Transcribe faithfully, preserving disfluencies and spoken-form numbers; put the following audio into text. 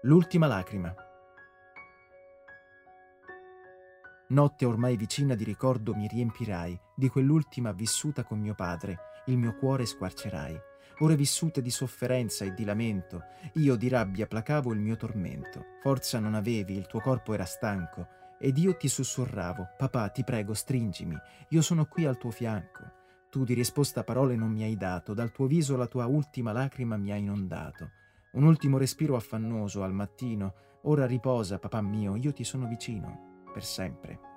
L'ultima lacrima. Notte ormai vicina di ricordo mi riempirai di quell'ultima vissuta con mio padre, il mio cuore squarcerai. Ore vissute di sofferenza e di lamento, io di rabbia placavo il mio tormento. Forza non avevi, il tuo corpo era stanco, ed io ti sussurravo: papà, ti prego, stringimi, io sono qui al tuo fianco. Tu di risposta parole non mi hai dato, dal tuo viso la tua ultima lacrima mi ha inondato. Un ultimo respiro affannoso al mattino. Ora riposa, papà mio, io ti sono vicino, per sempre.